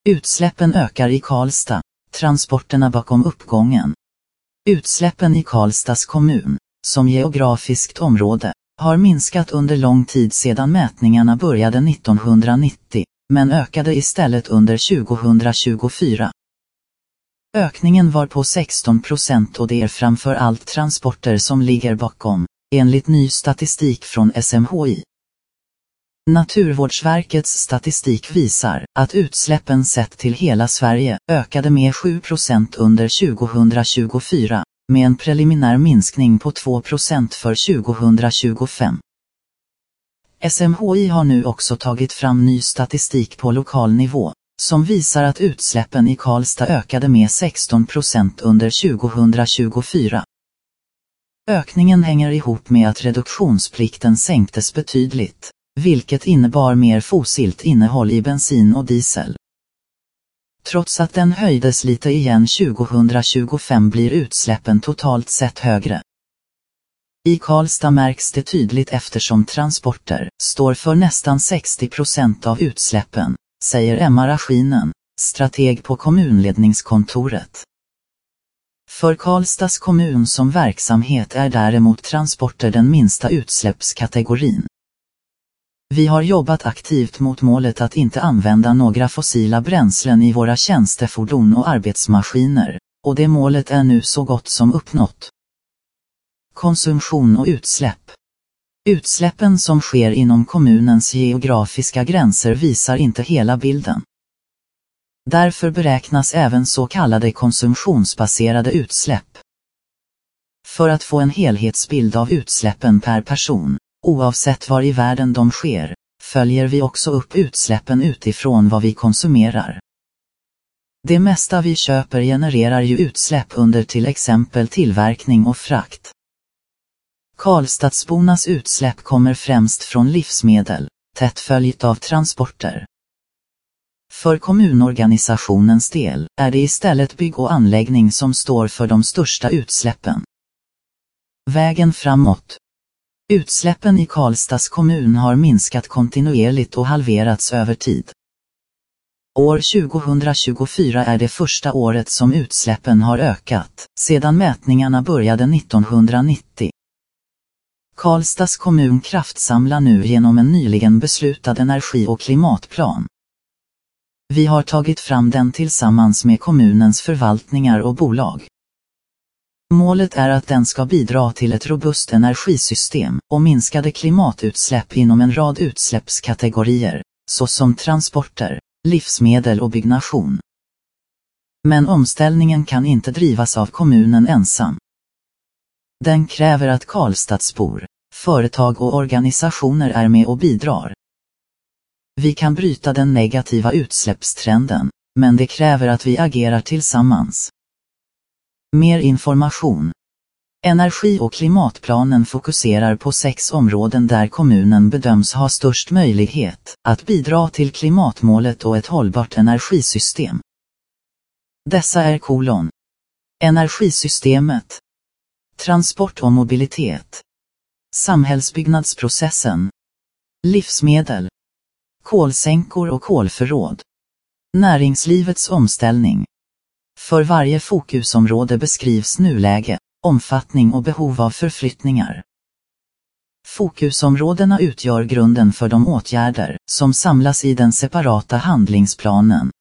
Utsläppen ökar i Karlstad, transporterna bakom uppgången. Utsläppen i Karlstads kommun, som geografiskt område, har minskat under lång tid sedan mätningarna började 1990, men ökade istället under 2024. Ökningen var på 16% och det är framför allt transporter som ligger bakom, enligt ny statistik från SMHI. Naturvårdsverkets statistik visar att utsläppen sett till hela Sverige ökade med 7% under 2024, med en preliminär minskning på 2% för 2025. SMHI har nu också tagit fram ny statistik på lokal nivå, som visar att utsläppen i Karlstad ökade med 16% under 2024. Ökningen hänger ihop med att reduktionsplikten sänktes betydligt, vilket innebar mer fossilt innehåll i bensin och diesel. Trots att den höjdes lite igen 2025 blir utsläppen totalt sett högre. I Karlstad märks det tydligt eftersom transporter står för nästan 60% av utsläppen, säger Emma Raschinen, strateg på kommunledningskontoret. För Karlstads kommun som verksamhet är däremot transporter den minsta utsläppskategorin. Vi har jobbat aktivt mot målet att inte använda några fossila bränslen i våra tjänstefordon och arbetsmaskiner, och det målet är nu så gott som uppnått. Konsumtion och utsläpp. Utsläppen som sker inom kommunens geografiska gränser visar inte hela bilden. Därför beräknas även så kallade konsumtionsbaserade utsläpp. För att få en helhetsbild av utsläppen per person, oavsett var i världen de sker, följer vi också upp utsläppen utifrån vad vi konsumerar. Det mesta vi köper genererar ju utsläpp under till exempel tillverkning och frakt. Karlstadsbornas utsläpp kommer främst från livsmedel, tätt följt av transporter. För kommunorganisationens del är det istället bygg och anläggning som står för de största utsläppen. Vägen framåt. Utsläppen i Karlstads kommun har minskat kontinuerligt och halverats över tid. År 2024 är det första året som utsläppen har ökat, sedan mätningarna började 1990. Karlstads kommun kraftsamlar nu genom en nyligen beslutad energi- och klimatplan. Vi har tagit fram den tillsammans med kommunens förvaltningar och bolag. Målet är att den ska bidra till ett robust energisystem och minskade klimatutsläpp inom en rad utsläppskategorier, såsom transporter, livsmedel och byggnation. Men omställningen kan inte drivas av kommunen ensam. Den kräver att Karlstadsbor, företag och organisationer är med och bidrar. Vi kan bryta den negativa utsläppstrenden, men det kräver att vi agerar tillsammans. Mer information. Energi- och klimatplanen fokuserar på 6 områden där kommunen bedöms ha störst möjlighet att bidra till klimatmålet och ett hållbart energisystem. Dessa är energisystemet, transport och mobilitet, samhällsbyggnadsprocessen, livsmedel, kolsänkor och kolförråd, näringslivets omställning. För varje fokusområde beskrivs nuläge, omfattning och behov av förflyttningar. Fokusområdena utgör grunden för de åtgärder som samlas i den separata handlingsplanen.